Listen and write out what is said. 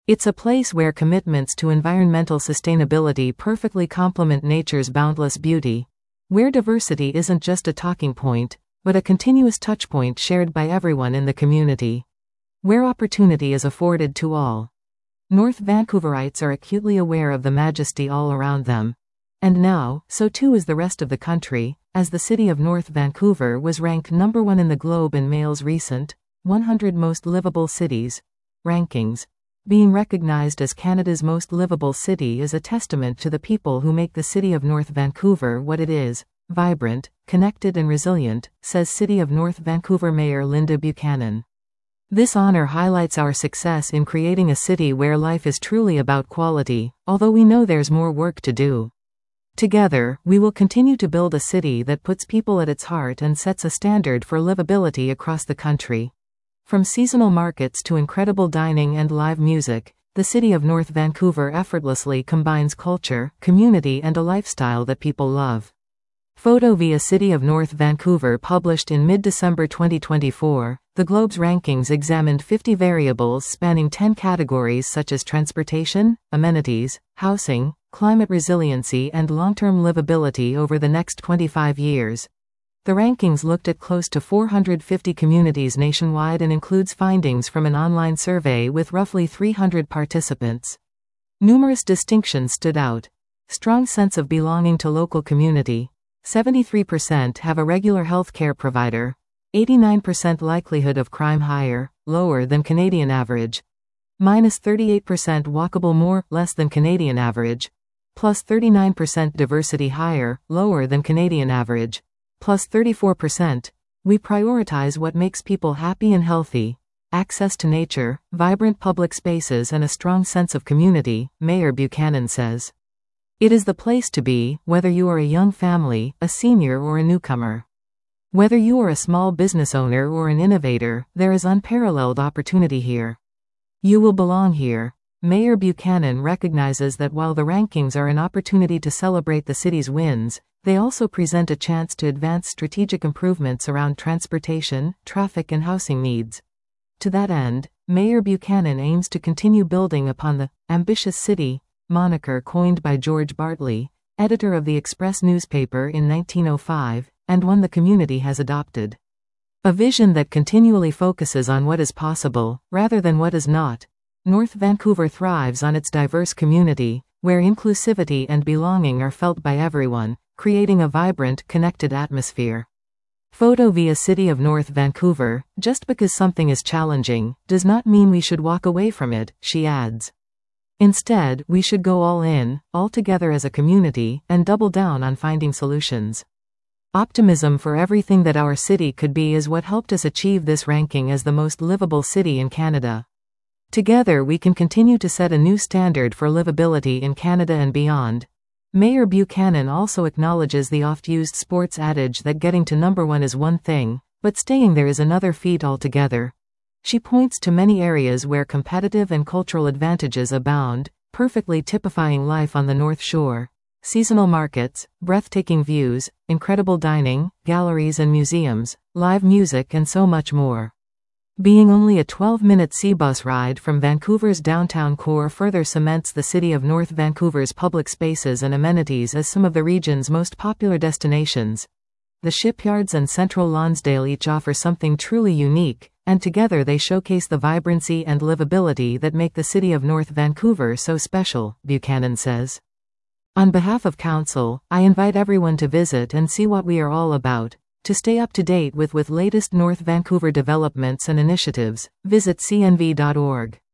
It's a place where commitments to environmental sustainability perfectly complement nature's boundless beauty, where diversity isn't just a talking point, but a continuous touchpoint shared by everyone in the community, where opportunity is afforded to all. North Vancouverites are acutely aware of the majesty all around them. And now, so too is the rest of the country, as the city of North Vancouver was ranked number 1 in the Globe and Mail's recent 100 Most Livable Cities rankings. Being recognized as Canada's most livable city is a testament to the people who make the city of North Vancouver what it is: vibrant, connected and resilient, says City of North Vancouver Mayor Linda Buchanan. This honor highlights our success in creating a city where life is truly about quality, although we know there's more work to do. Together, we will continue to build a city that puts people at its heart and sets a standard for livability across the country. From seasonal markets to incredible dining and live music, the city of North Vancouver effortlessly combines culture, community and a lifestyle that people love. Photo via City of North Vancouver published in mid-December 2024, the Globe's rankings examined 50 variables spanning 10 categories such as transportation, amenities, housing, climate resiliency and long-term livability over the next 25 years. The rankings looked at close to 450 communities nationwide and includes findings from an online survey with roughly 300 participants. Numerous distinctions stood out. Strong sense of belonging to local community. 73% have a regular health care provider. 89% likelihood of crime higher, lower than Canadian average. -38% walkable more, less than Canadian average. +39% diversity higher, lower than Canadian average. +34%. We prioritize what makes people happy and healthy. Access to nature, vibrant public spaces and a strong sense of community, Mayor Buchanan says. It is the place to be, whether you are a young family, a senior or a newcomer. Whether you are a small business owner or an innovator, there is unparalleled opportunity here. You will belong here. Mayor Buchanan recognizes that while the rankings are an opportunity to celebrate the city's wins, they also present a chance to advance strategic improvements around transportation, traffic and housing needs. To that end, Mayor Buchanan aims to continue building upon the ambitious city moniker coined by George Bartley, editor of the Express newspaper in 1905, and one the community has adopted. A vision that continually focuses on what is possible, rather than what is not. North Vancouver thrives on its diverse community, where inclusivity and belonging are felt by everyone, creating a vibrant, connected atmosphere. Photo via City of North Vancouver. Just because something is challenging, does not mean we should walk away from it, she adds. Instead, we should go all in, all together as a community, and double down on finding solutions. Optimism for everything that our city could be is what helped us achieve this ranking as the most livable city in Canada. Together we can continue to set a new standard for livability in Canada and beyond. Mayor Buchanan also acknowledges the oft-used sports adage that getting to number 1 is one thing, but staying there is another feat altogether. She points to many areas where competitive and cultural advantages abound, perfectly typifying life on the North Shore. Seasonal markets, breathtaking views, incredible dining, galleries and museums, live music and so much more. Being only a 12-minute C-bus ride from Vancouver's downtown core further cements the City of North Vancouver's public spaces and amenities as some of the region's most popular destinations. The Shipyards and Central Lonsdale each offer something truly unique, and together they showcase the vibrancy and livability that make the City of North Vancouver so special, Buchanan says. On behalf of Council, I invite everyone to visit and see what we are all about. To stay up to date with latest North Vancouver developments and initiatives, visit cnv.org.